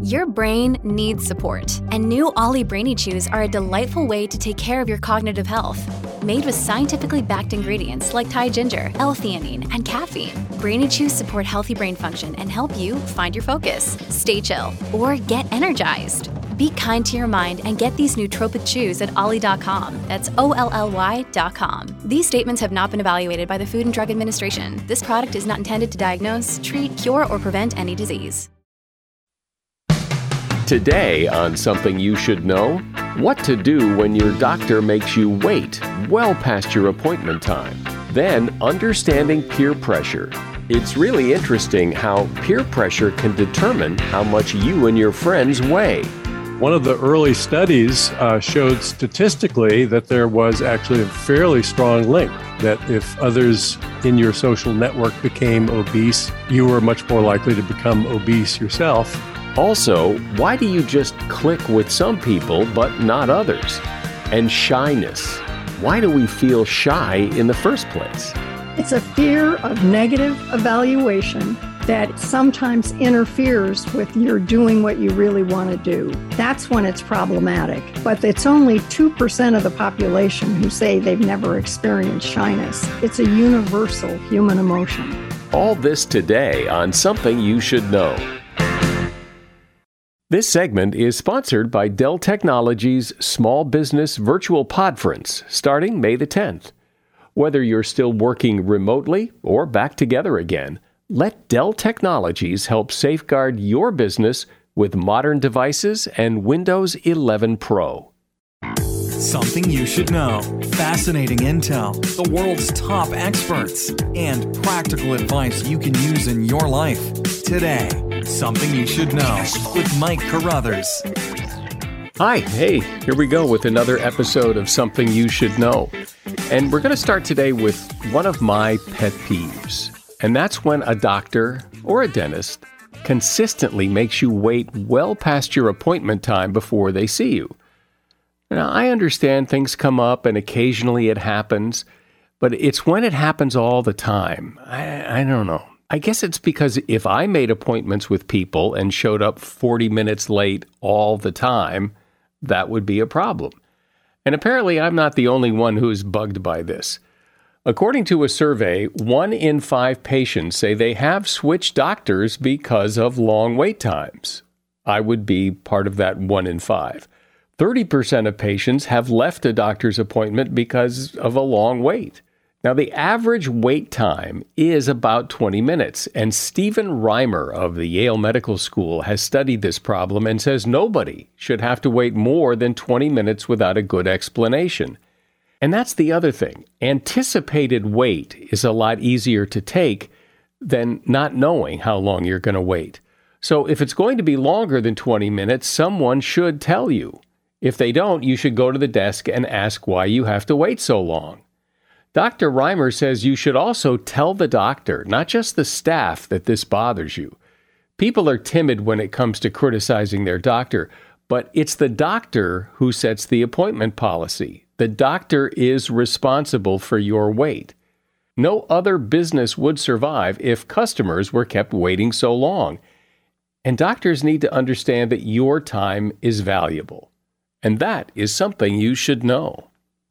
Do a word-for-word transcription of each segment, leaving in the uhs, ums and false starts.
Your brain needs support, and new Ollie Brainy Chews are a delightful way to take care of your cognitive health. Made with scientifically backed ingredients like Thai ginger, L-theanine, and caffeine, Brainy Chews support healthy brain function and help you find your focus, stay chill, or get energized. Be kind to your mind and get these nootropic chews at ollie dot com. That's O L L Y dot com. These statements have not been evaluated by the Food and Drug Administration. This product is not intended to diagnose, treat, cure, or prevent any disease. Today on Something You Should Know, what to do when your doctor makes you wait well past your appointment time. Then, understanding peer pressure. It's really interesting how peer pressure can determine how much you and your friends weigh. One of the early studies uh, showed statistically that there was actually a fairly strong link, that if others in your social network became obese, you were much more likely to become obese yourself. Also, why do you just click with some people but not others? And shyness. Why do we feel shy in the first place? It's a fear of negative evaluation that sometimes interferes with your doing what you really want to do. That's when it's problematic. But it's only two percent of the population who say they've never experienced shyness. It's a universal human emotion. All this today on Something You Should Know. This segment is sponsored by Dell Technologies Small Business Virtual Podference, starting May the tenth. Whether you're still working remotely or back together again, let Dell Technologies help safeguard your business with modern devices and Windows eleven Pro. Something you should know. Fascinating intel, the world's top experts, and practical advice you can use in your life. Today, Something You Should Know with Mike Carruthers. Hi, hey, here we go with another episode of Something You Should Know. And we're going to start today with one of my pet peeves. And that's when a doctor or a dentist consistently makes you wait well past your appointment time before they see you. Now, I understand things come up and occasionally it happens, but it's when it happens all the time. I, I don't know. I guess it's because if I made appointments with people and showed up forty minutes late all the time, that would be a problem. And apparently I'm not the only one who is bugged by this. According to a survey, one in five patients say they have switched doctors because of long wait times. I would be part of that one in five. thirty percent of patients have left a doctor's appointment because of a long wait. Now, the average wait time is about twenty minutes, and Stephen Reimer of the Yale Medical School has studied this problem and says nobody should have to wait more than twenty minutes without a good explanation. And that's the other thing. Anticipated wait is a lot easier to take than not knowing how long you're going to wait. So if it's going to be longer than twenty minutes, someone should tell you. If they don't, you should go to the desk and ask why you have to wait so long. Doctor Reimer says you should also tell the doctor, not just the staff, that this bothers you. People are timid when it comes to criticizing their doctor, but it's the doctor who sets the appointment policy. The doctor is responsible for your wait. No other business would survive if customers were kept waiting so long. And doctors need to understand that your time is valuable. And that is something you should know.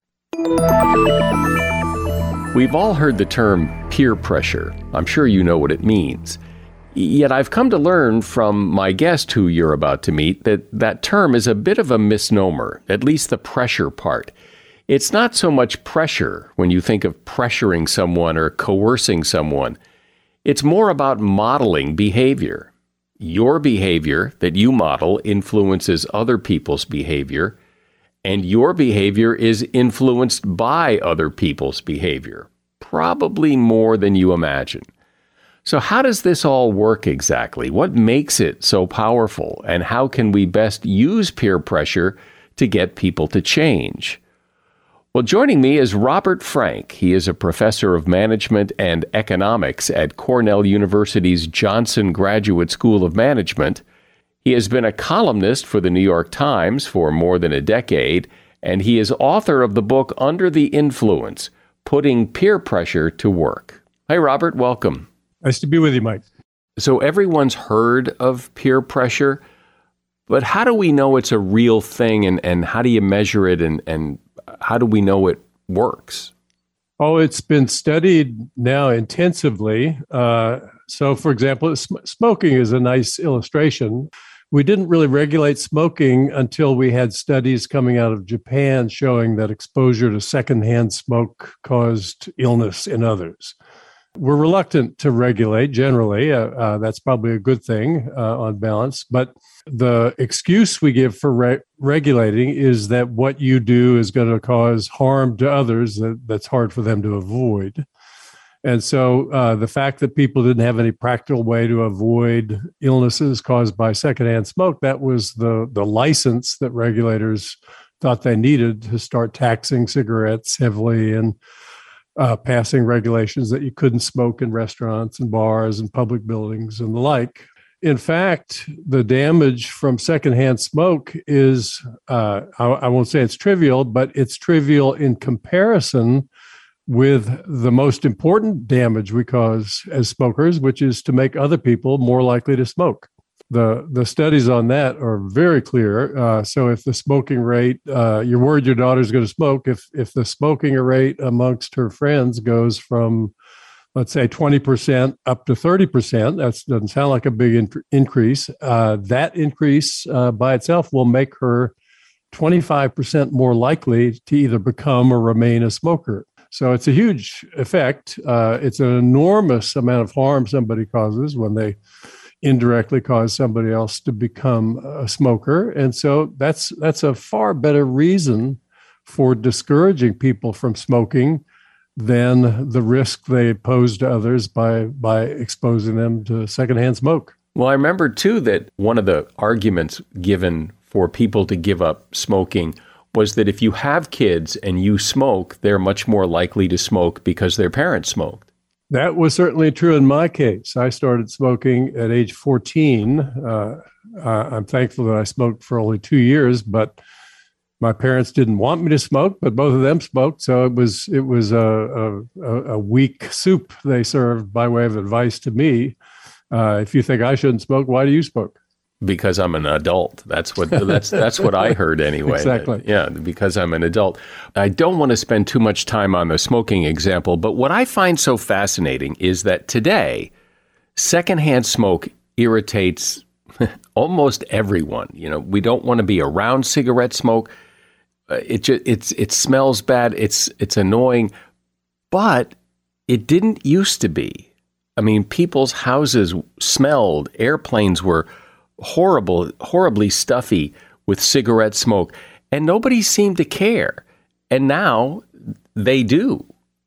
We've all heard the term peer pressure. I'm sure you know what it means. Yet I've come to learn from my guest who you're about to meet that that term is a bit of a misnomer, at least the pressure part. It's not so much pressure when you think of pressuring someone or coercing someone. It's more about modeling behavior. Your behavior that you model influences other people's behavior, and your behavior is influenced by other people's behavior, probably more than you imagine. So how does this all work exactly? What makes it so powerful? And how can we best use peer pressure to get people to change? Well, joining me is Robert Frank. He is a professor of management and economics at Cornell University's Johnson Graduate School of Management. He has been a columnist for the New York Times for more than a decade, and he is author of the book Under the Influence, Putting Peer Pressure to Work. Hi, Robert. Welcome. Nice to be with you, Mike. So everyone's heard of peer pressure, But how do we know it's a real thing, and, and how do you measure it, and, and how do we know it works? Oh, it's been studied now intensively. Uh, so, for example, sm- smoking is a nice illustration. We didn't really regulate smoking until we had studies coming out of Japan showing that exposure to secondhand smoke caused illness in others. We're reluctant to regulate generally. Uh, uh, that's probably a good thing uh, on balance. But the excuse we give for re- regulating is that what you do is going to cause harm to others that, that's hard for them to avoid. And so uh, the fact that people didn't have any practical way to avoid illnesses caused by secondhand smoke, that was the, the license that regulators thought they needed to start taxing cigarettes heavily and Uh, passing regulations that you couldn't smoke in restaurants and bars and public buildings and the like. In fact, the damage from secondhand smoke is, uh, I, I won't say it's trivial, but it's trivial in comparison with the most important damage we cause as smokers, which is to make other people more likely to smoke. The the studies on that are very clear. Uh, so if the smoking rate, uh, you're worried your daughter's going to smoke, if if the smoking rate amongst her friends goes from, let's say, twenty percent up to thirty percent, that doesn't sound like a big in- increase. Uh, that increase uh, by itself will make her twenty-five percent more likely to either become or remain a smoker. So it's a huge effect. Uh, it's an enormous amount of harm somebody causes when they indirectly cause somebody else to become a smoker. And so that's that's a far better reason for discouraging people from smoking than the risk they pose to others by by exposing them to secondhand smoke. Well, I remember, too, that one of the arguments given for people to give up smoking was that if you have kids and you smoke, they're much more likely to smoke because their parents smoked. That was certainly true in my case. I started smoking at age fourteen. Uh, I'm thankful that I smoked for only two years, but my parents didn't want me to smoke, but both of them smoked. So it was it was a, a, a weak soup they served by way of advice to me. Uh, if you think I shouldn't smoke, why do you smoke? Because I'm an adult. That's what that's that's what I heard anyway. Exactly. Yeah, because I'm an adult. I don't want to spend too much time on the smoking example, but what I find so fascinating is that today, secondhand smoke irritates almost everyone. You know, we don't want to be around cigarette smoke. Uh, it just, it's it smells bad. It's it's annoying, but it didn't used to be. I mean, people's houses smelled. Airplanes were horrible, horribly stuffy with cigarette smoke, and nobody seemed to care. And now they do.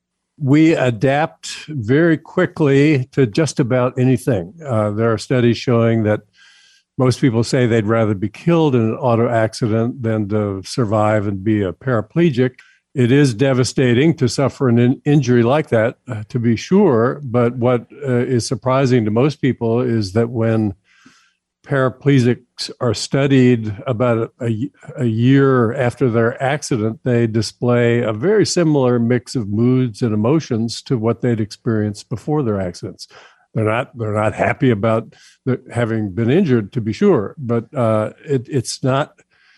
We adapt very quickly to just about anything. Uh, there are studies showing that most people say they'd rather be killed in an auto accident than to survive and be a paraplegic. It is devastating to suffer an in- injury like that, uh, to be sure. But what uh, is surprising to most people is that when paraplegics are studied about a, a year after their accident, they display a very similar mix of moods and emotions to what they'd experienced before their accidents. They're not they're not happy about the, having been injured, to be sure, but uh, it, it's not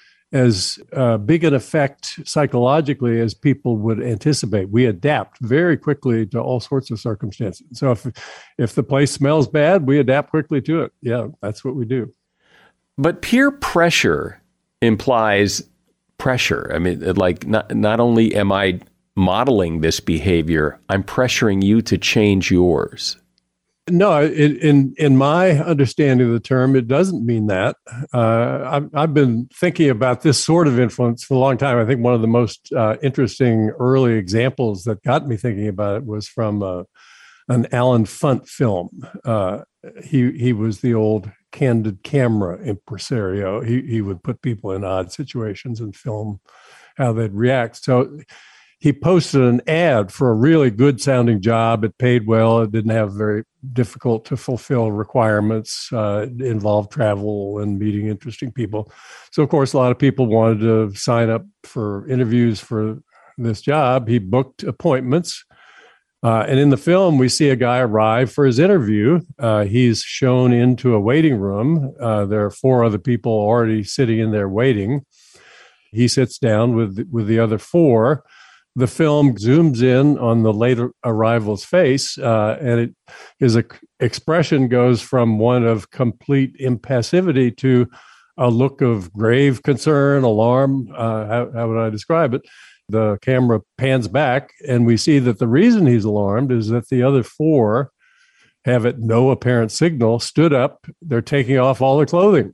as uh, big an effect psychologically as people would anticipate. We adapt very quickly to all sorts of circumstances. So if if the place smells bad, we adapt quickly to it. Yeah, that's what we do. But peer pressure implies pressure. I mean, like not not only am I modeling this behavior, I'm pressuring you to change yours. No, it, in in my understanding of the term, it doesn't mean that. Uh, I've, I've been thinking about this sort of influence for a long time. I think one of the most uh, interesting early examples that got me thinking about it was from uh, an Alan Funt film. Uh, he he was the old candid camera impresario. He he would put people in odd situations and film how they'd react. So he posted an ad for a really good sounding job. It paid well. It didn't have very difficult to fulfill requirements. Uh, it involved travel and meeting interesting people. So, of course, a lot of people wanted to sign up for interviews for this job. He booked appointments. Uh, and in the film, we see a guy arrive for his interview. Uh, he's shown into a waiting room. Uh, there are four other people already sitting in there waiting. He sits down with, with the other four. The film zooms in on the late arrival's face, uh, and it, his expression goes from one of complete impassivity to a look of grave concern, alarm. Uh, how, how would I describe it? The camera pans back, and we see that the reason he's alarmed is that the other four have, at no apparent signal, stood up. They're taking off all their clothing.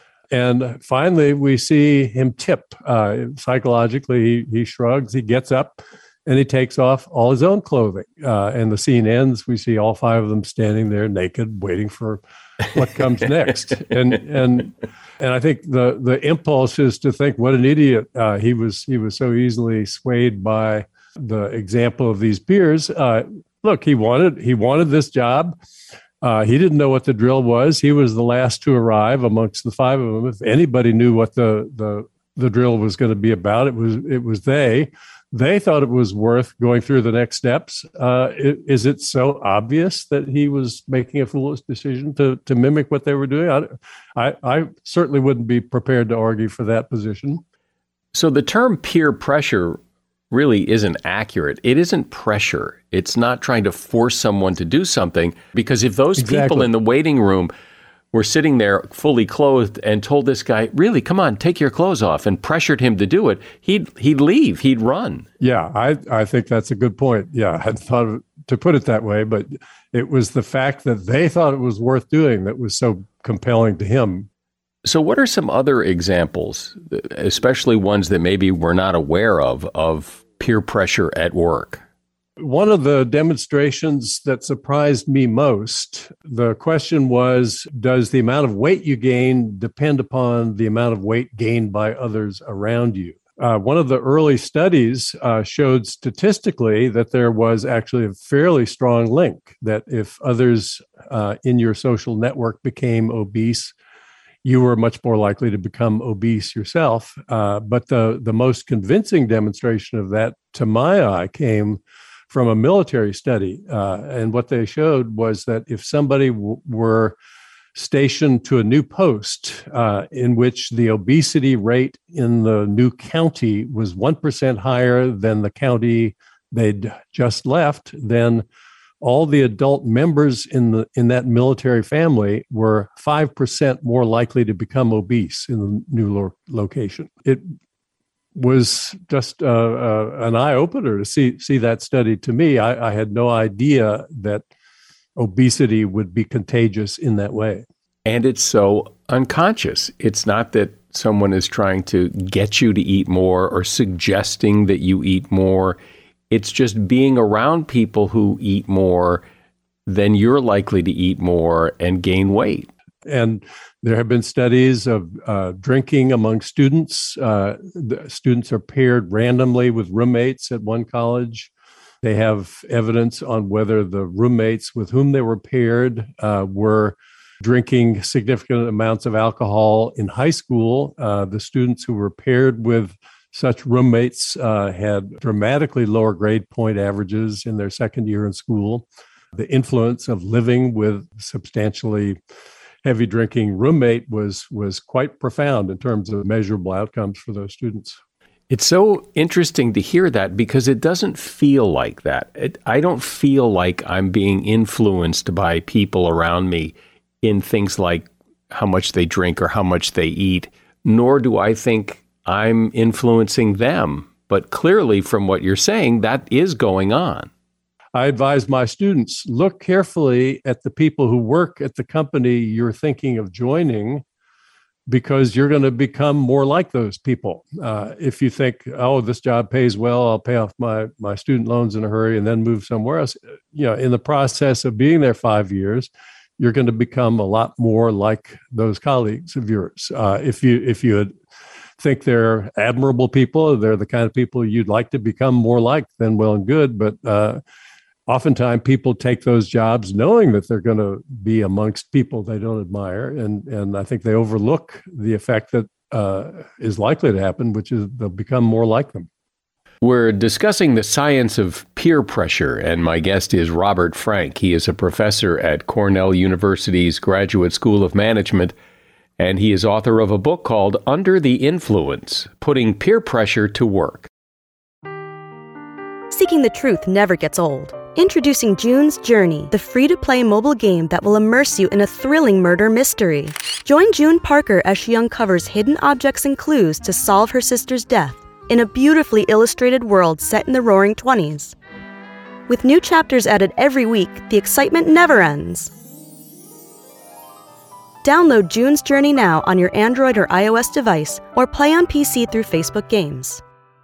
And finally, we see him tip. Uh, psychologically, he, he shrugs, he gets up, and he takes off all his own clothing. Uh, and the scene ends. We see all five of them standing there naked, waiting for what comes next. And and and I think the the impulse is to think, what an idiot. Uh, he was he was so easily swayed by the example of these peers. Uh, look, he wanted he wanted this job. Uh, he didn't know what the drill was. He was the last to arrive amongst the five of them. If anybody knew what the the, the drill was going to be about, it was it was they. They thought it was worth going through the next steps. Uh, is it so obvious that he was making a foolish decision to to mimic what they were doing? I, I, I certainly wouldn't be prepared to argue for that position. So the term peer pressure really isn't accurate. It isn't pressure. It's not trying to force someone to do something, because if those Exactly. people in the waiting room were sitting there fully clothed and told this guy, really, come on, take your clothes off, and pressured him to do it, he'd he'd leave, he'd run. Yeah, I, I think that's a good point. Yeah, I hadn't thought of, to put it that way, but it was the fact that they thought it was worth doing that was so compelling to him. So what are some other examples, especially ones that maybe we're not aware of, of peer pressure at work? One of the demonstrations that surprised me most, the question was, does the amount of weight you gain depend upon the amount of weight gained by others around you? Uh, one of the early studies uh, showed statistically that there was actually a fairly strong link, that if others uh, in your social network became obese, you were much more likely to become obese yourself. Uh, but the, the most convincing demonstration of that, to my eye, came from a military study. Uh, and what they showed was that if somebody w- were stationed to a new post uh, in which the obesity rate in the new county was one percent higher than the county they'd just left, then all the adult members in the in that military family were five percent more likely to become obese in the new lo- location. It was just uh, uh, an eye-opener to see see that study. To me, I, I had no idea that obesity would be contagious in that way. And it's so unconscious. It's not that someone is trying to get you to eat more or suggesting that you eat more. It's just being around people who eat more, then you're likely to eat more and gain weight. And there have been studies of uh, drinking among students. Uh, the students are paired randomly with roommates at one college. They have evidence on whether the roommates with whom they were paired uh, were drinking significant amounts of alcohol in high school. Uh, the students who were paired with such roommates uh, had dramatically lower grade point averages in their second year in school. The influence of living with substantially heavy drinking roommate was was quite profound in terms of measurable outcomes for those students. It's so interesting to hear that, because it doesn't feel like that. It, I don't feel like I'm being influenced by people around me in things like how much they drink or how much they eat, nor do I think I'm influencing them. But clearly, from what you're saying, that is going on. I advise my students, look carefully at the people who work at the company you're thinking of joining, because you're going to become more like those people. Uh, if you think, oh, this job pays well, I'll pay off my, my student loans in a hurry and then move somewhere else. You know, in the process of being there five years, you're going to become a lot more like those colleagues of yours. Uh, if you if you think they're admirable people, they're the kind of people you'd like to become more like, then well and good. But uh, oftentimes people take those jobs knowing that they're going to be amongst people they don't admire. And, and I think they overlook the effect that uh, is likely to happen, which is they'll become more like them. We're discussing the science of peer pressure, and my guest is Robert Frank. He is a professor at Cornell University's Graduate School of Management, and he is author of a book called Under the Influence: Putting Peer Pressure to Work. Seeking the truth never gets old. Introducing June's Journey, the free-to-play mobile game that will immerse you in a thrilling murder mystery. Join June Parker as she uncovers hidden objects and clues to solve her sister's death in a beautifully illustrated world set in the roaring twenties. With new chapters added every week, the excitement never ends. Download June's Journey now on your Android or iOS device, or play on P C through Facebook Games.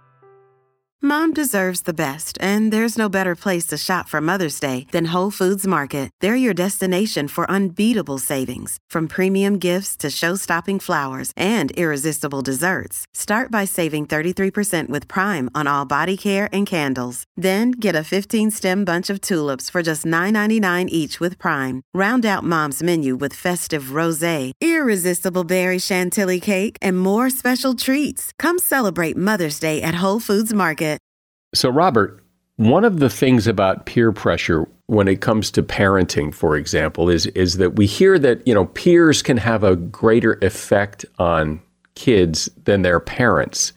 Mom deserves the best, and there's no better place to shop for Mother's Day than Whole Foods Market. They're your destination for unbeatable savings, from premium gifts to show-stopping flowers and irresistible desserts. Start by saving thirty-three percent with Prime on all body care and candles. Then get a fifteen-stem bunch of tulips for just nine ninety-nine each with Prime. Round out Mom's menu with festive rosé, irresistible berry chantilly cake, and more special treats. Come celebrate Mother's Day at Whole Foods Market. So, Robert, one of the things about peer pressure when it comes to parenting, for example, is is that we hear that, you know, peers can have a greater effect on kids than their parents.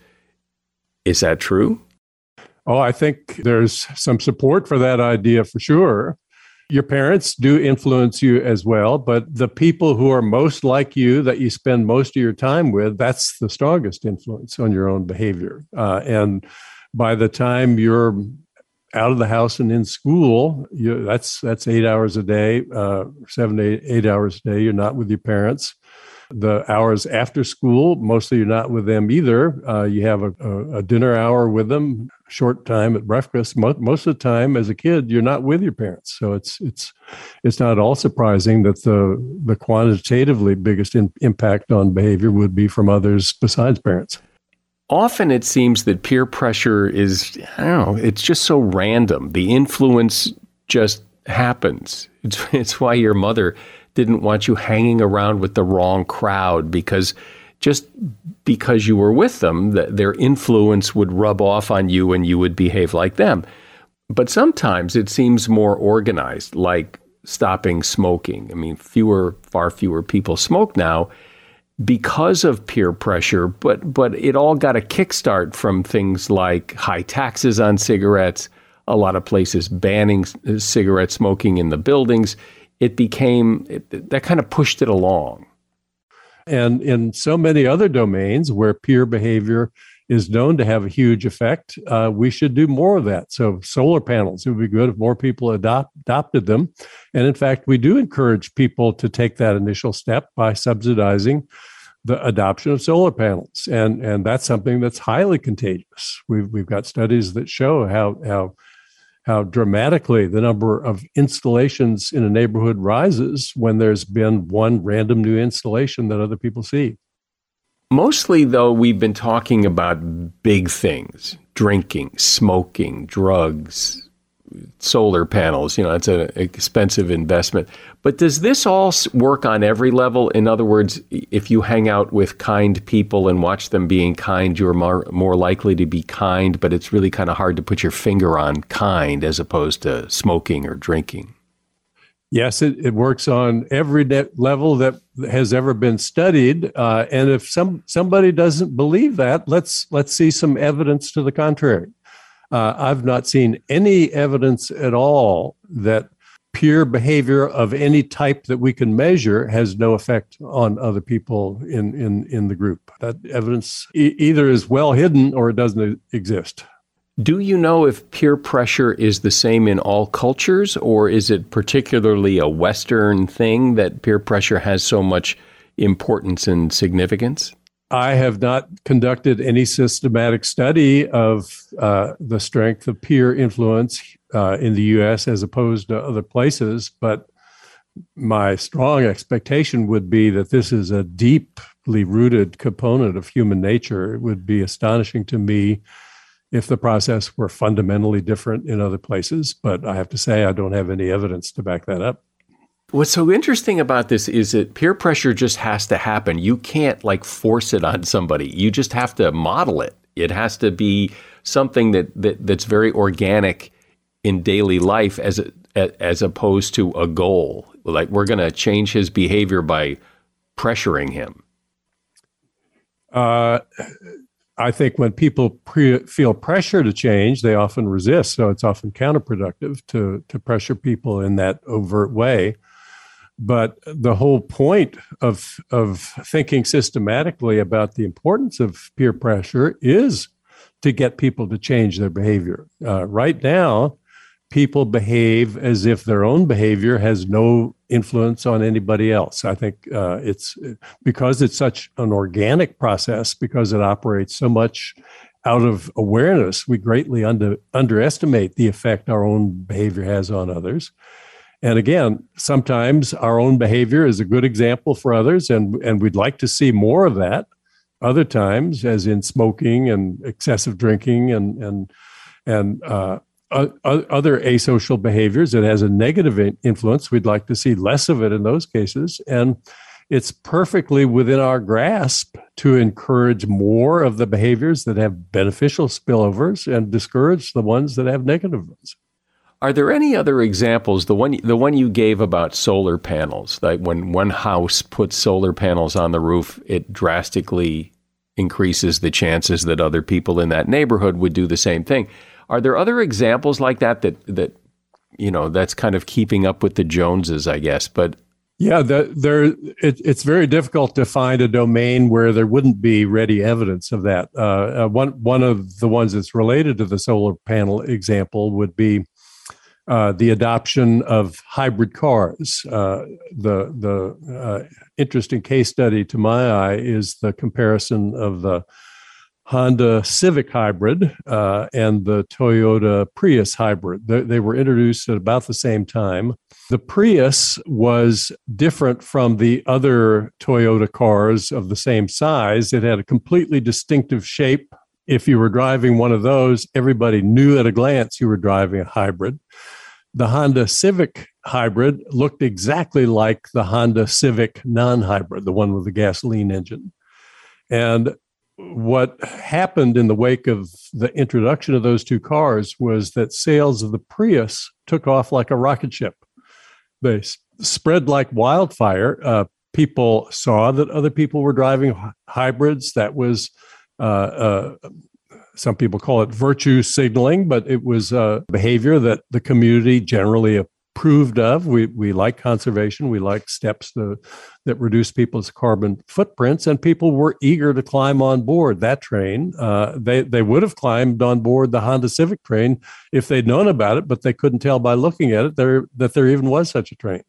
Is that true? Oh, I think there's some support for that idea for sure. Your parents do influence you as well, but the people who are most like you, that you spend most of your time with, that's the strongest influence on your own behavior. Uh, and by the time you're out of the house and in school, you, that's that's eight hours a day, uh, seven, eight, eight hours a day. You're not with your parents. The hours after school, mostly you're not with them either. Uh, you have a, a, a dinner hour with them, short time at breakfast. Most, most of the time, as a kid, you're not with your parents. So it's it's it's not at all surprising that the the quantitatively biggest in, impact on behavior would be from others besides parents. Often it seems that peer pressure is, I don't know, it's just so random. The influence just happens. It's, it's why your mother didn't want you hanging around with the wrong crowd, because just because you were with them, the, their influence would rub off on you and you would behave like them. But sometimes it seems more organized, like stopping smoking. I mean, fewer, far fewer people smoke now because of peer pressure, but but it all got a kickstart from things like high taxes on cigarettes, a lot of places banning cigarette smoking in the buildings. It became, it, that kind of pushed it along. And in so many other domains where peer behavior is known to have a huge effect, uh, we should do more of that. So solar panels, it would be good if more people adopt, adopted them. And in fact, we do encourage people to take that initial step by subsidizing the adoption of solar panels. And, and that's something that's highly contagious. We've, we've got studies that show how, how, how dramatically the number of installations in a neighborhood rises when there's been one random new installation that other people see. Mostly, though, we've been talking about big things: drinking, smoking, drugs, solar panels. You know, it's an expensive investment. But does this all work on every level? In other words, if you hang out with kind people and watch them being kind, you're more, more likely to be kind, but it's really kind of hard to put your finger on kind as opposed to smoking or drinking. Yes, it, it works on every level that has ever been studied. Uh, and if some somebody doesn't believe that, let's let's see some evidence to the contrary. Uh, I've not seen any evidence at all that peer behavior of any type that we can measure has no effect on other people in, in, in the group. That evidence e- either is well hidden or it doesn't exist. Do you know if peer pressure is the same in all cultures, or is it particularly a Western thing that peer pressure has so much importance and significance? I have not conducted any systematic study of uh, the strength of peer influence uh, in the U S as opposed to other places, but my strong expectation would be that this is a deeply rooted component of human nature. It would be astonishing to me if the process were fundamentally different in other places, but I have to say I don't have any evidence to back that up. What's so interesting about this is that peer pressure just has to happen. You can't like force it on somebody. You just have to model it. It has to be something that, that that's very organic in daily life as a, as opposed to a goal. Like we're going to change his behavior by pressuring him. Uh, I think when people pre- feel pressure to change, they often resist. So it's often counterproductive to to pressure people in that overt way. But the whole point of of thinking systematically about the importance of peer pressure is to get people to change their behavior. Uh, right now, people behave as if their own behavior has no influence on anybody else. I think uh, it's because it's such an organic process, because it operates so much out of awareness, we greatly under, underestimate the effect our own behavior has on others. And again, sometimes our own behavior is a good example for others, and, and we'd like to see more of that. Other times, as in smoking and excessive drinking and and and uh, other asocial behaviors, it has a negative influence. We'd like to see less of it in those cases. And it's perfectly within our grasp to encourage more of the behaviors that have beneficial spillovers and discourage the ones that have negative ones. Are there any other examples? The one the one you gave about solar panels, like when one house puts solar panels on the roof, it drastically increases the chances that other people in that neighborhood would do the same thing. Are there other examples like that that, that you know, that's kind of keeping up with the Joneses, I guess? But yeah, the, there it, it's very difficult to find a domain where there wouldn't be ready evidence of that. Uh, uh, one one of the ones that's related to the solar panel example would be uh, the adoption of hybrid cars. Uh, the the uh, interesting case study to my eye is the comparison of the Honda Civic hybrid uh, and the Toyota Prius hybrid. They, they were introduced at about the same time. The Prius was different from the other Toyota cars of the same size. It had a completely distinctive shape. If you were driving one of those, everybody knew at a glance you were driving a hybrid. The Honda Civic hybrid looked exactly like the Honda Civic non-hybrid, the one with the gasoline engine. And what happened in the wake of the introduction of those two cars was that sales of the Prius took off like a rocket ship. They s- spread like wildfire. Uh, people saw that other people were driving h- hybrids. That was, uh, uh, some people call it virtue signaling, but it was uh, behavior that the community generally approved of. We we like conservation. We like steps to, that reduce people's carbon footprints, and people were eager to climb on board that train. Uh, they they would have climbed on board the Honda Civic train if they'd known about it, but they couldn't tell by looking at it there that there even was such a train.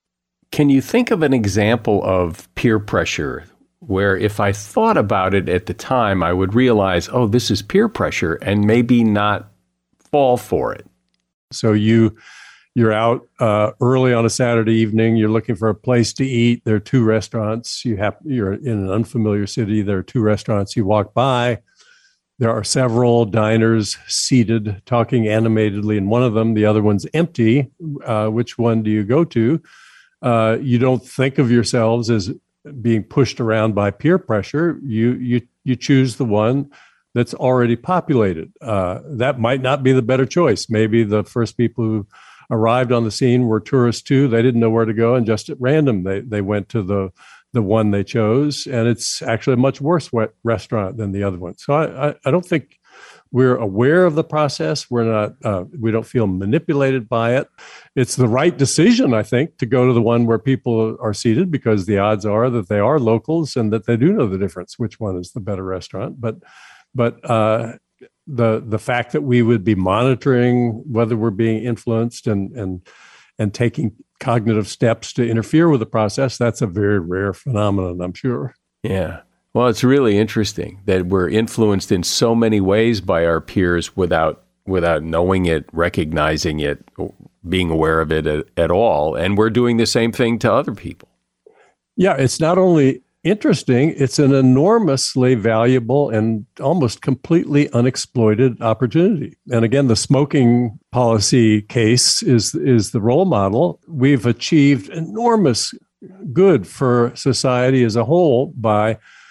Can you think of an example of peer pressure where if I thought about it at the time, I would realize, oh, this is peer pressure, and maybe not fall for it? So you You're out uh, early on a Saturday evening. You're looking for a place to eat. There are two restaurants. You have you're in an unfamiliar city. There are two restaurants. You walk by. There are several diners seated, talking animatedly in one of them. The other one's empty. Uh, which one do you go to? Uh, you don't think of yourselves as being pushed around by peer pressure. You you you choose the one that's already populated. Uh, that might not be the better choice. Maybe the first people who arrived on the scene were tourists too. They didn't know where to go, and just at random, they they went to the the one they chose, and it's actually a much worse wet restaurant than the other one. So I I, I don't think we're aware of the process. We're not uh, we don't feel manipulated by it. It's the right decision, I think, to go to the one where people are seated, because the odds are that they are locals and that they do know the difference, which one is the better restaurant. But but uh, the the fact that we would be monitoring whether we're being influenced and and and taking cognitive steps to interfere with the process, that's a very rare phenomenon, I'm sure. Yeah. Well, it's really interesting that we're influenced in so many ways by our peers without without knowing it, recognizing it, being aware of it at, at all. And we're doing the same thing to other people. Yeah, it's not only interesting, it's an enormously valuable and almost completely unexploited opportunity. And again, the smoking policy case is is the role model. We've achieved enormous good for society as a whole by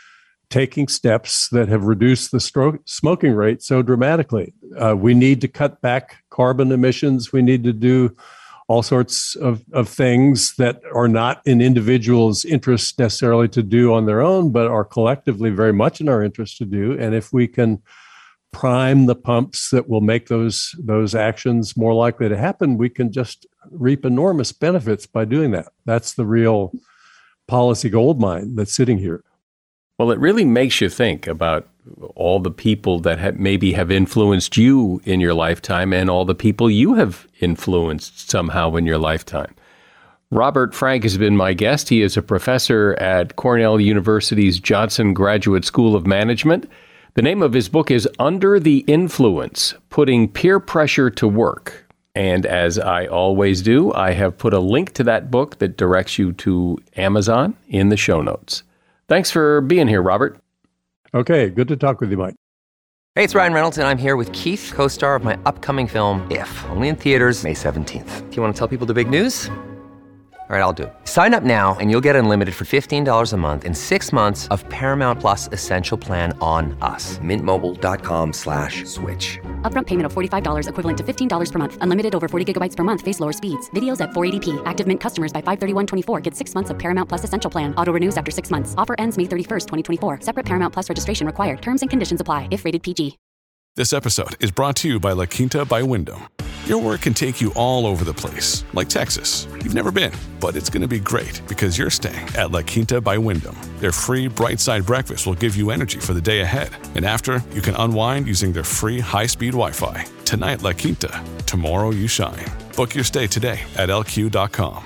taking steps that have reduced the stro- smoking rate so dramatically. Uh, we need to cut back carbon emissions. We need to do all sorts of, of things that are not in individuals' interest necessarily to do on their own, but are collectively very much in our interest to do. And if we can prime the pumps that will make those those actions more likely to happen, we can just reap enormous benefits by doing that. That's the real policy goldmine that's sitting here. Well, it really makes you think about all the people that have maybe have influenced you in your lifetime and all the people you have influenced somehow in your lifetime. Robert Frank has been my guest. He is a professor at Cornell University's Johnson Graduate School of Management. The name of his book is Under the Influence, Putting Peer Pressure to Work. And as I always do, I have put a link to that book that directs you to Amazon in the show notes. Thanks for being here, Robert. Okay, good to talk with you, Mike. Hey, it's Ryan Reynolds, and I'm here with Keith, co-star of my upcoming film, If, only in theaters May seventeenth. Do you want to tell people the big news? All right, I'll do it. Sign up now and you'll get unlimited for fifteen dollars a month and six months of Paramount Plus Essential Plan on us. Mintmobile.com slash switch. Upfront payment of forty-five dollars equivalent to fifteen dollars per month. Unlimited over forty gigabytes per month. Face lower speeds. Videos at four eighty p. Active Mint customers by five thirty-one twenty-four get six months of Paramount Plus Essential Plan. Auto renews after six months. Offer ends May thirty-first, twenty twenty-four. Separate Paramount Plus registration required. Terms and conditions apply if rated P G. This episode is brought to you by La Quinta by Wyndham. Your work can take you all over the place, like Texas. You've never been, but it's going to be great because you're staying at La Quinta by Wyndham. Their free Bright Side breakfast will give you energy for the day ahead. And after, you can unwind using their free high-speed Wi-Fi. Tonight, La Quinta. Tomorrow, you shine. Book your stay today at L Q dot com.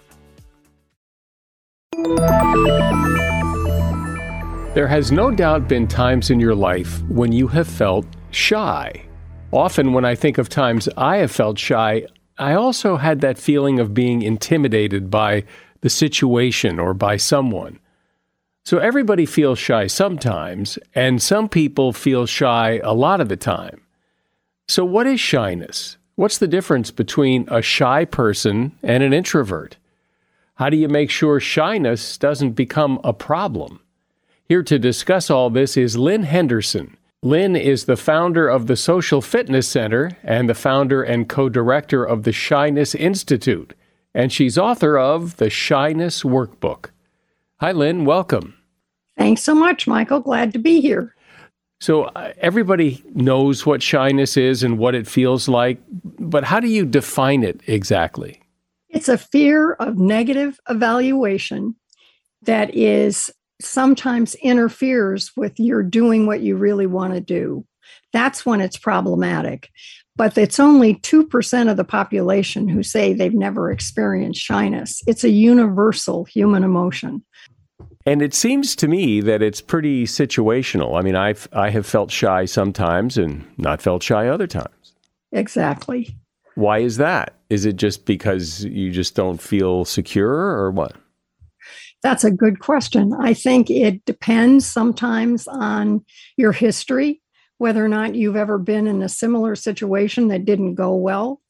There has no doubt been times in your life when you have felt shy. Often when I think of times I have felt shy, I also had that feeling of being intimidated by the situation or by someone. So everybody feels shy sometimes, and some people feel shy a lot of the time. So what is shyness? What's the difference between a shy person and an introvert? How do you make sure shyness doesn't become a problem? Here to discuss all this is Lynn Henderson. Lynn is the founder of the Social Fitness Center and the founder and co-director of the Shyness Institute, and she's author of the Shyness Workbook. Hi, Lynn. Welcome. Thanks so much, Michael. Glad to be here. So uh, everybody knows what shyness is and what it feels like, but how do you define it exactly? It's a fear of negative evaluation that is sometimes interferes with your doing what you really want to do. That's when it's problematic. But it's only two percent of the population who say they've never experienced shyness. It's a universal human emotion. And it seems to me that it's pretty situational. I mean, I've I have felt shy sometimes and not felt shy other times. Exactly. Why is that? Is it just because you just don't feel secure or what? That's a good question. I think it depends sometimes on your history, whether or not you've ever been in a similar situation that didn't go well.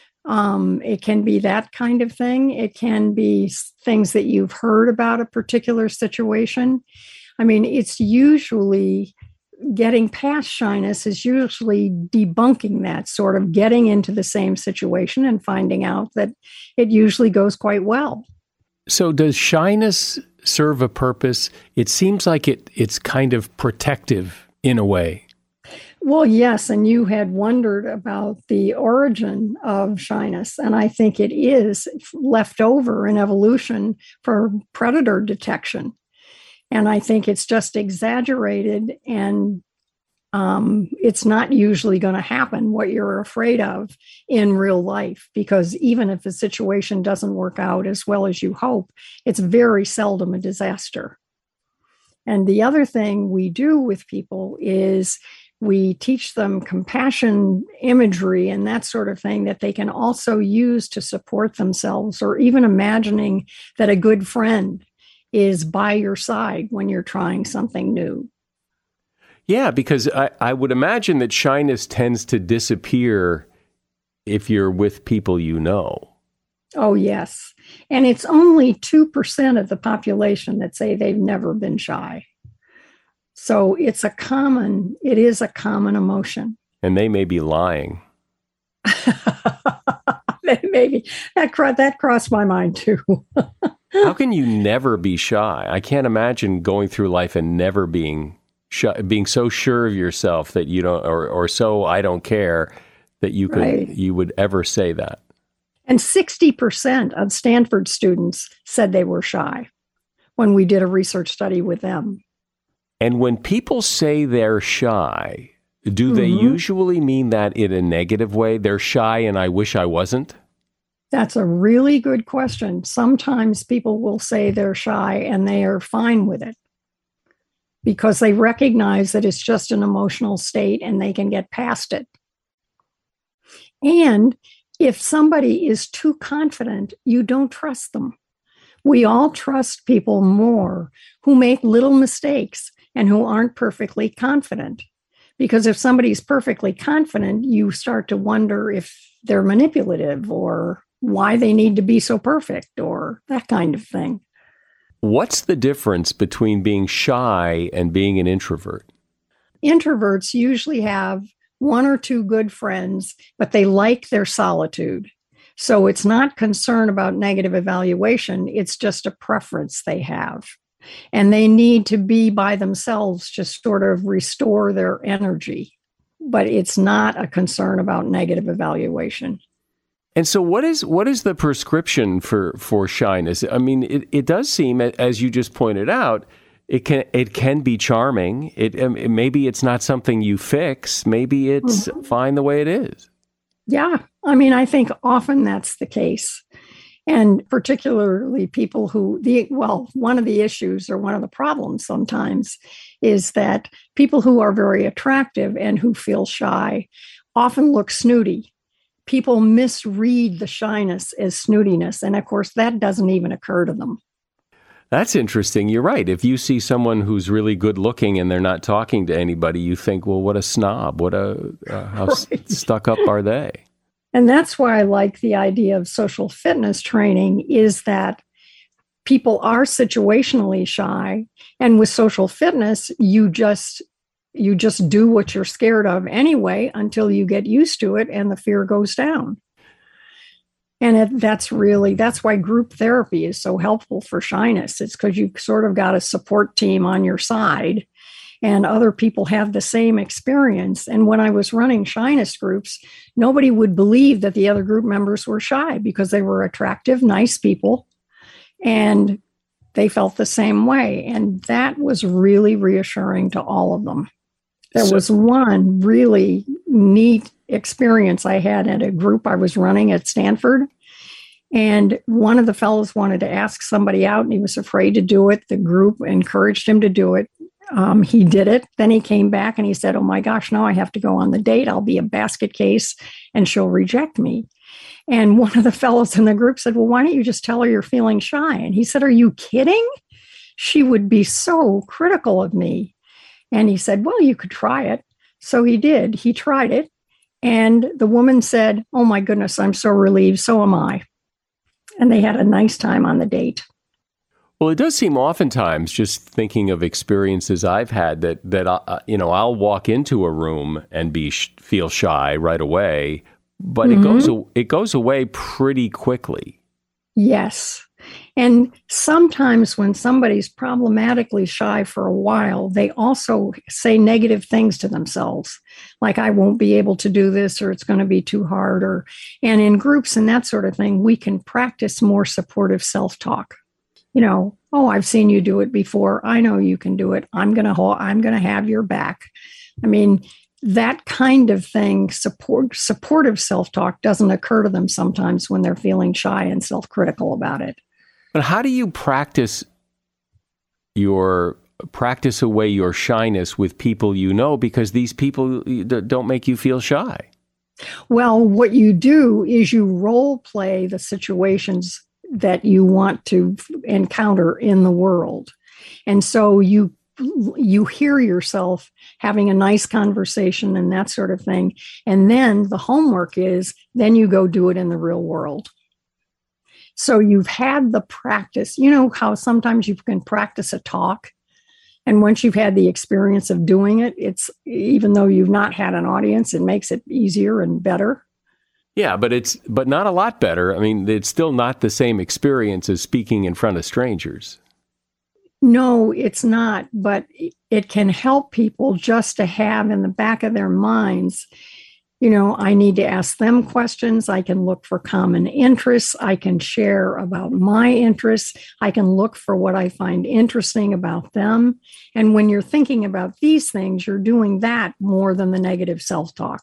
Um, it can be that kind of thing. It can be things that you've heard about a particular situation. I mean, it's usually getting past shyness is usually debunking that, sort of getting into the same situation and finding out that it usually goes quite well. So does shyness serve a purpose? It seems like it it's kind of protective in a way. Well, yes, and you had wondered about the origin of shyness, and I think it is left over in evolution for predator detection. And I think it's just exaggerated, and um, it's not usually going to happen, what you're afraid of in real life, because even if the situation doesn't work out as well as you hope, it's very seldom a disaster. And the other thing we do with people is we teach them compassion imagery and that sort of thing that they can also use to support themselves, or even imagining that a good friend is by your side when you're trying something new. Yeah, because I, I would imagine that shyness tends to disappear if you're with people you know. Oh, yes. And it's only two percent of the population that say they've never been shy. So it's a common, it is a common emotion. And they may be lying. Maybe that, that crossed my mind too. How can you never be shy? I can't imagine going through life and never being shy, being so sure of yourself that you don't, or, or so I don't care that you could, Right. you would ever say that. And sixty percent of Stanford students said they were shy when we did a research study with them. And when people say they're shy, do they Mm-hmm. usually mean that in a negative way? They're shy and I wish I wasn't? That's a really good question. Sometimes people will say they're shy and they are fine with it because they recognize that it's just an emotional state and they can get past it. And if somebody is too confident, you don't trust them. We all trust people more who make little mistakes and who aren't perfectly confident. Because if somebody's perfectly confident, you start to wonder if they're manipulative or why they need to be so perfect or that kind of thing. What's the difference between being shy and being an introvert? Introverts usually have one or two good friends, but they like their solitude. So it's not concern about negative evaluation. It's just a preference they have. And they need to be by themselves to sort of restore their energy. But it's not a concern about negative evaluation. And so what is what is the prescription for, for shyness? I mean, it, it does seem, as you just pointed out, it can it can be charming. It, um, maybe it's not something you fix. Maybe it's mm-hmm. fine the way it is. Yeah. I mean, I think often that's the case. And particularly people who, the well, one of the issues or one of the problems sometimes is that people who are very attractive and who feel shy often look snooty. People misread the shyness as snootiness. And of course, that doesn't even occur to them. That's interesting. You're right. If you see someone who's really good looking and they're not talking to anybody, you think, well, what a snob. What a, uh, how right. stuck up are they? And that's why I like the idea of social fitness training is that people are situationally shy. And with social fitness, you just you just do what you're scared of anyway until you get used to it and the fear goes down. And it, that's really, that's why group therapy is so helpful for shyness. It's because you've sort of got a support team on your side and other people have the same experience. And when I was running shyness groups, nobody would believe that the other group members were shy because they were attractive, nice people, and they felt the same way. And that was really reassuring to all of them. There so, was one really neat experience I had at a group I was running at Stanford. And one of the fellows wanted to ask somebody out and he was afraid to do it. The group encouraged him to do it. Um, he did it. Then he came back and he said, oh my gosh, now I have to go on the date. I'll be a basket case and she'll reject me. And one of the fellows in the group said, well, why don't you just tell her you're feeling shy? And he said, are you kidding? She would be so critical of me. And he said, well, you could try it. So he did. He tried it. And the woman said, oh my goodness, I'm so relieved. So am I. And they had a nice time on the date. Well, it does seem oftentimes, just thinking of experiences I've had, that that uh, you know, I'll walk into a room and be sh- feel shy right away, but mm-hmm. it goes it goes away pretty quickly. Yes. And sometimes when somebody's problematically shy for a while, they also say negative things to themselves, like I won't be able to do this, or it's going to be too hard, or and in groups and that sort of thing, we can practice more supportive self-talk. You know, oh, I've seen you do it before. I know you can do it. I'm going to I'm going to have your back. I mean, that kind of thing, support supportive self-talk doesn't occur to them sometimes when they're feeling shy and self-critical about it. But how do you practice your practice away your shyness with people you know, because these people don't make you feel shy? Well, what you do is you role play the situations that you want to encounter in the world. And so you you hear yourself having a nice conversation and that sort of thing. And then the homework is, then you go do it in the real world. So you've had the practice. You know how sometimes you can practice a talk And once you've had the experience of doing it, it's, even though you've not had an audience, it makes it easier and better. Yeah, but it's but not a lot better. I mean, it's still not the same experience as speaking in front of strangers. No, it's not, but it can help people just to have in the back of their minds, you know, I need to ask them questions. I can look for common interests. I can share about my interests. I can look for what I find interesting about them. And when you're thinking about these things, you're doing that more than the negative self-talk.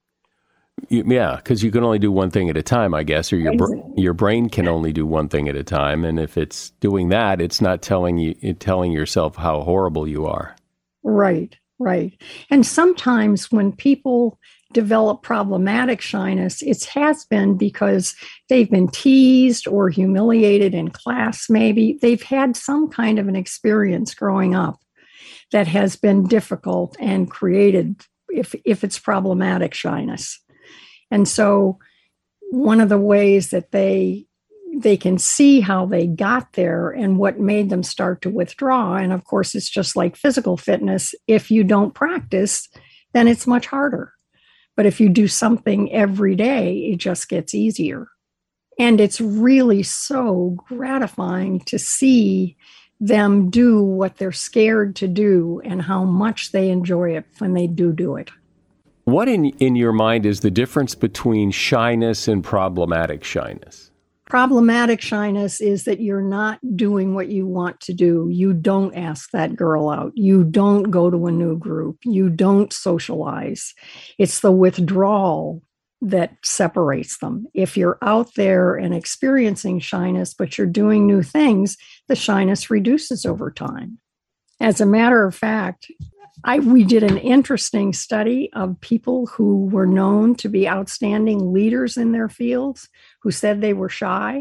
Yeah, because you can only do one thing at a time, I guess, or your br- your brain can only do one thing at a time. And if it's doing that, it's not telling you, it telling yourself how horrible you are. Right, right. And sometimes when people develop problematic shyness, it has been because they've been teased or humiliated in class, maybe. They've had some kind of an experience growing up that has been difficult and created, if if it's problematic shyness. And so one of the ways that they they can see how they got there and what made them start to withdraw, and of course, it's just like physical fitness. If you don't practice, then it's much harder. But if you do something every day, it just gets easier. And it's really so gratifying to see them do what they're scared to do and how much they enjoy it when they do do it. What in in your mind is the difference between shyness and problematic shyness? Problematic shyness is that you're not doing what you want to do. You don't ask that girl out. You don't go to a new group. You don't socialize. It's the withdrawal that separates them. If you're out there and experiencing shyness, but you're doing new things, the shyness reduces over time. As a matter of fact, I, we did an interesting study of people who were known to be outstanding leaders in their fields who said they were shy.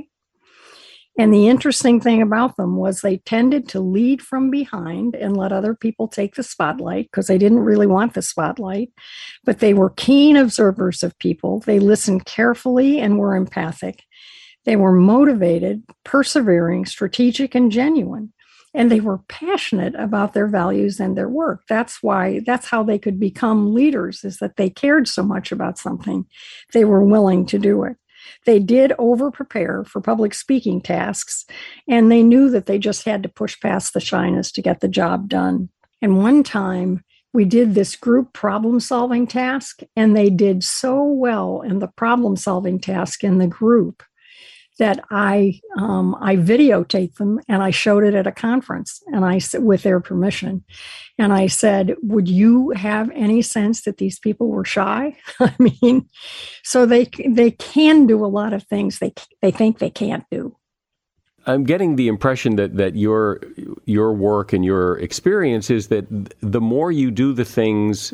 And the interesting thing about them was they tended to lead from behind and let other people take the spotlight because they didn't really want the spotlight. But they were keen observers of people. They listened carefully and were empathic. They were motivated, persevering, strategic, and genuine. And they were passionate about their values and their work. That's why, that's how they could become leaders, is that they cared so much about something. They were willing to do it. They did over-prepare for public speaking tasks, and they knew that they just had to push past the shyness to get the job done. And one time, we did this group problem-solving task, and they did so well in the problem-solving task in the group that I um, I videotaped them and I showed it at a conference, and I said, with their permission, and I said, "Would you have any sense that these people were shy?" I mean, so they they can do a lot of things they they think they can't do. I'm getting the impression that that your your work and your experience is that the more you do the things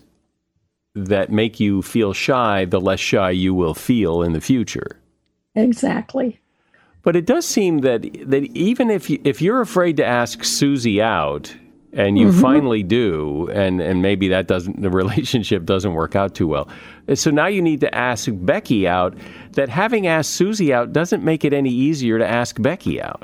that make you feel shy, the less shy you will feel in the future. Exactly. But it does seem that that even if you, if you're afraid to ask Susie out, and you mm-hmm. finally do, and, and maybe that doesn't the relationship doesn't work out too well, so now you need to ask Becky out. That having asked Susie out doesn't make it any easier to ask Becky out.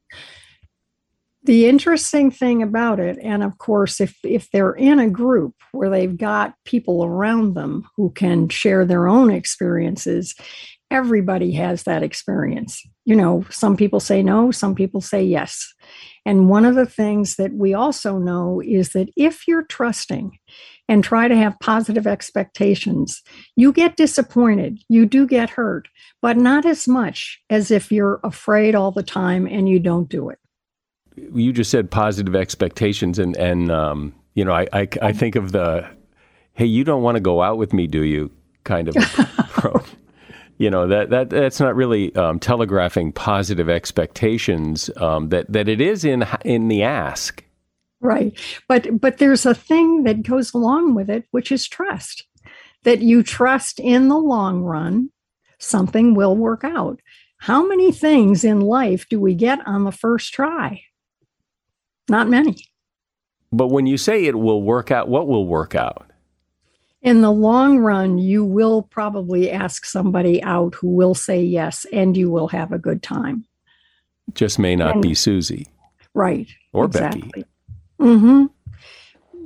The interesting thing about it, and of course, if if they're in a group where they've got people around them who can share their own experiences, everybody has that experience. You know, some people say no, some people say yes. And one of the things that we also know is that if you're trusting and try to have positive expectations, you get disappointed, you do get hurt, but not as much as if you're afraid all the time and you don't do it. You just said positive expectations, and, and um, you know, I, I, I think of the, hey, you don't want to go out with me, do you, kind of approach. You know, that, that that's not really um, telegraphing positive expectations um, that, that it is in in the ask. Right. But but there's a thing that goes along with it, which is trust. That you trust in the long run, something will work out. How many things in life do we get on the first try? Not many. But when you say it will work out, what will work out? In the long run, you will probably ask somebody out who will say yes, and you will have a good time. Just may not and, be Susie. Right. Or exactly. Becky. Mm-hmm.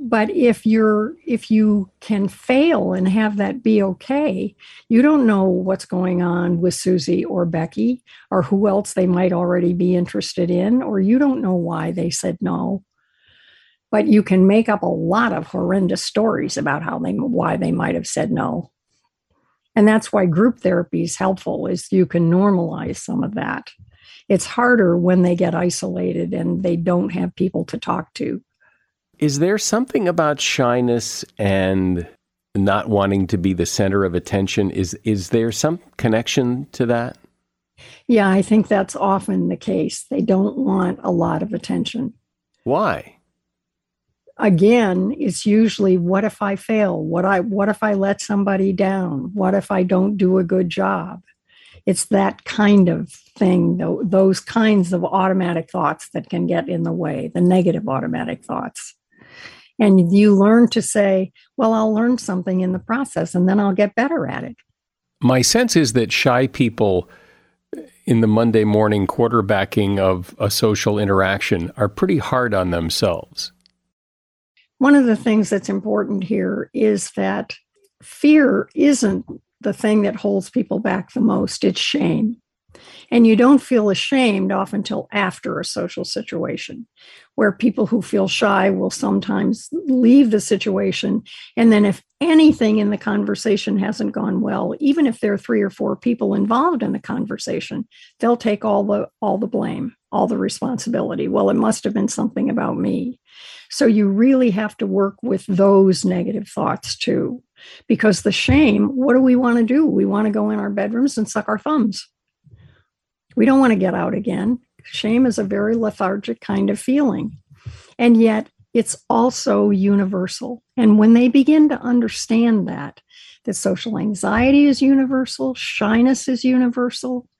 But if you're if you can fail and have that be okay, you don't know what's going on with Susie or Becky or who else they might already be interested in, or you don't know why they said no. But you can make up a lot of horrendous stories about how they why they might have said no. And that's why group therapy is helpful, is you can normalize some of that. It's harder when they get isolated and they don't have people to talk to. Is there something about shyness and not wanting to be the center of attention? Is is there some connection to that? Yeah, I think that's often the case. They don't want a lot of attention. Why? Again, it's usually, what if I fail? What I what if I let somebody down? What if I don't do a good job? It's that kind of thing, those kinds of automatic thoughts that can get in the way, the negative automatic thoughts. And you learn to say, well, I'll learn something in the process and then I'll get better at it. My sense is that shy people in the Monday morning quarterbacking of a social interaction are pretty hard on themselves. One of the things that's important here is that fear isn't the thing that holds people back the most. It's shame. And you don't feel ashamed often until after a social situation, where people who feel shy will sometimes leave the situation. And then if anything in the conversation hasn't gone well, even if there are three or four people involved in the conversation, they'll take all the all the blame, all the responsibility. Well, it must have been something about me. So you really have to work with those negative thoughts too, because the shame, what do we want to do? We want to go in our bedrooms and suck our thumbs. We don't want to get out again. Shame is a very lethargic kind of feeling. And yet it's also universal. And when they begin to understand that, that social anxiety is universal, shyness is universal,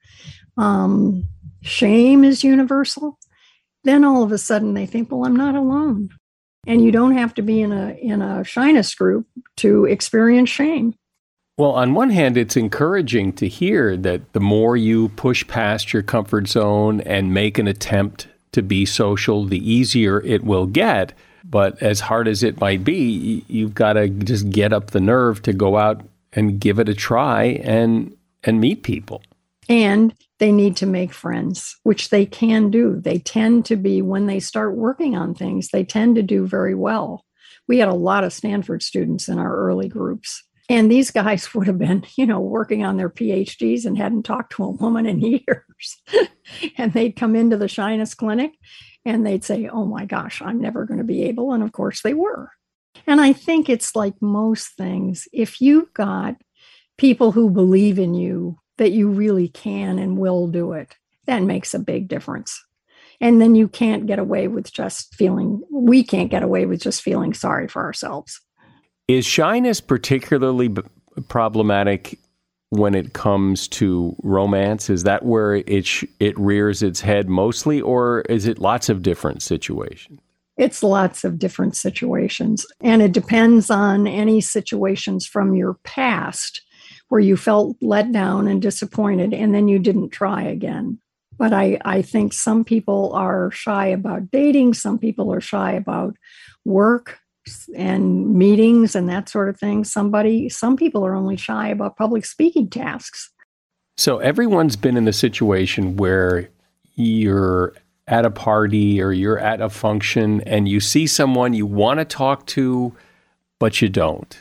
um, shame is universal, then all of a sudden they think, well, I'm not alone. And you don't have to be in a in a shyness group to experience shame. Well, on one hand, it's encouraging to hear that the more you push past your comfort zone and make an attempt to be social, the easier it will get. But as hard as it might be, you've got to just get up the nerve to go out and give it a try and and meet people. And they need to make friends, which they can do. They tend to be, when they start working on things, they tend to do very well. We had a lot of Stanford students in our early groups. And these guys would have been, you know, working on their P H Ds and hadn't talked to a woman in years. And they'd come into the shyness clinic and they'd say, oh my gosh, I'm never going to be able. And of course they were. And I think it's like most things. If you've got people who believe in you, that you really can and will do it, that makes a big difference. And then you can't get away with just feeling, we can't get away with just feeling sorry for ourselves. Is shyness particularly b- problematic when it comes to romance? Is that where it sh- it rears its head mostly, or is it lots of different situations? It's lots of different situations. And it depends on any situations from your past where you felt let down and disappointed, and then you didn't try again. But I, I think some people are shy about dating. Some people are shy about work and meetings and that sort of thing. Somebody, some people are only shy about public speaking tasks. So everyone's been in the situation where you're at a party or you're at a function and you see someone you want to talk to, but you don't.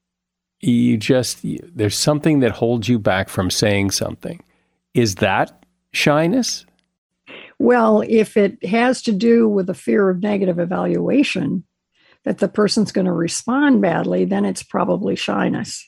You just, there's something that holds you back from saying something. Is that shyness? Well, if it has to do with a fear of negative evaluation, that the person's going to respond badly, then it's probably shyness.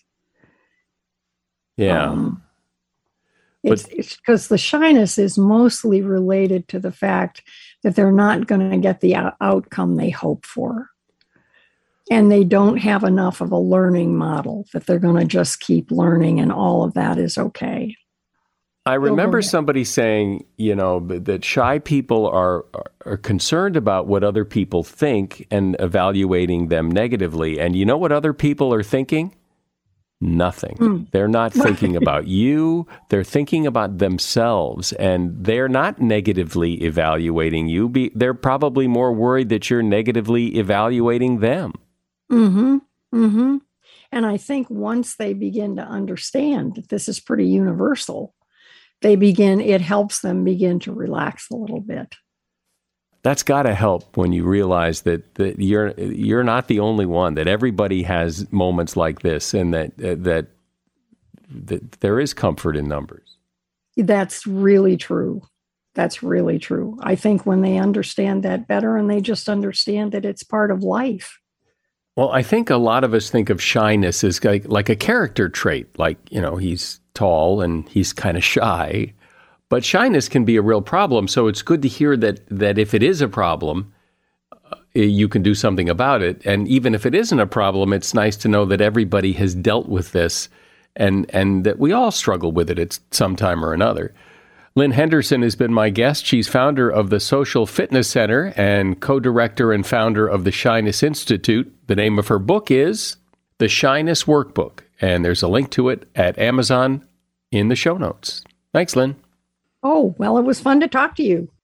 Yeah. Um, it's because the shyness is mostly related to the fact that they're not going to get the out- outcome they hope for. And they don't have enough of a learning model, that they're going to just keep learning and all of that is okay. I remember somebody saying, you know, that shy people are, are concerned about what other people think and evaluating them negatively. And you know what other people are thinking? Nothing. Mm. They're not thinking about you. They're thinking about themselves. And they're not negatively evaluating you. Be, they're probably more worried that you're negatively evaluating them. Mm-hmm. Mm-hmm. And I think once they begin to understand that this is pretty universal, they begin, it helps them begin to relax a little bit. That's got to help when you realize that, that you're you're not the only one, that everybody has moments like this, and that uh, that that there is comfort in numbers. That's really true. That's really true. I think when they understand that better, and they just understand that it's part of life. Well, I think a lot of us think of shyness as like, like a character trait, like, you know, he's tall and he's kind of shy. But shyness can be a real problem. So it's good to hear that that if it is a problem, uh, you can do something about it. And even if it isn't a problem, it's nice to know that everybody has dealt with this and, and that we all struggle with it at some time or another. Lynn Henderson has been my guest. She's founder of the Social Fitness Center and co-director and founder of the Shyness Institute. The name of her book is The Shyness Workbook, and there's a link to it at Amazon in the show notes. Thanks, Lynn. Oh, well, it was fun to talk to you.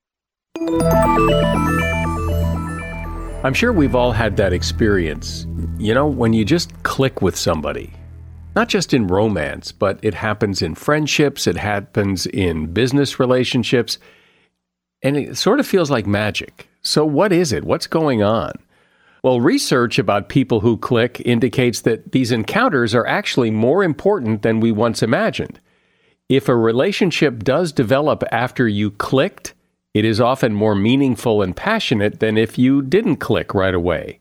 I'm sure we've all had that experience, you know, when you just click with somebody. Not just in romance, but it happens in friendships, it happens in business relationships, and it sort of feels like magic. So what is it? What's going on? Well, research about people who click indicates that these encounters are actually more important than we once imagined. If a relationship does develop after you clicked, it is often more meaningful and passionate than if you didn't click right away.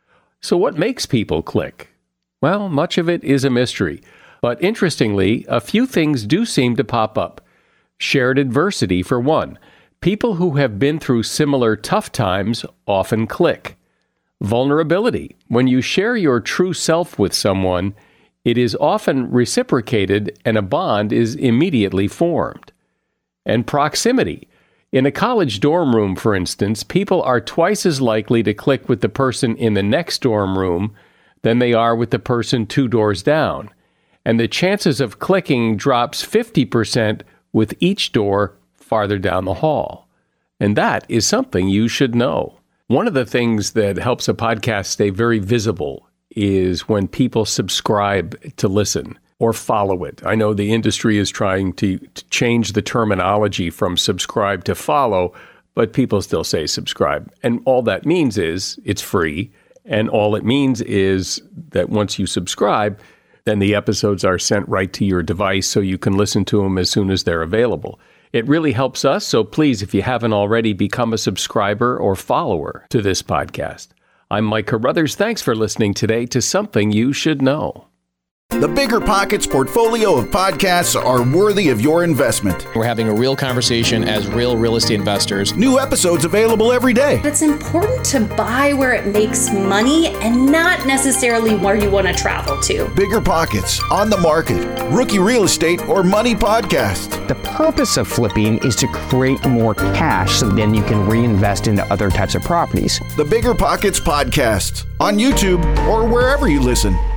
So what makes people click? Well, much of it is a mystery, but interestingly, a few things do seem to pop up. Shared adversity, for one. People who have been through similar tough times often click. Vulnerability. When you share your true self with someone, it is often reciprocated and a bond is immediately formed. And proximity. In a college dorm room, for instance, people are twice as likely to click with the person in the next dorm room than they are with the person two doors down. And the chances of clicking drops fifty percent with each door farther down the hall. And that is something you should know. One of the things that helps a podcast stay very visible is when people subscribe to listen or follow it. I know the industry is trying to, to change the terminology from subscribe to follow, but people still say subscribe. And all that means is it's free. And all it means is that once you subscribe, then the episodes are sent right to your device so you can listen to them as soon as they're available. It really helps us, so please, if you haven't already, become a subscriber or follower to this podcast. I'm Mike Carruthers. Thanks for listening today to Something You Should Know. The Bigger Pockets portfolio of podcasts are worthy of your investment. We're having a real conversation as real real estate investors. New episodes available every day. It's important to buy where it makes money and not necessarily where you want to travel to. Bigger Pockets, On the Market, Rookie Real Estate, or Money Podcast. The purpose of flipping is to create more cash so then you can reinvest into other types of properties. The Bigger Pockets Podcast, on YouTube or wherever you listen.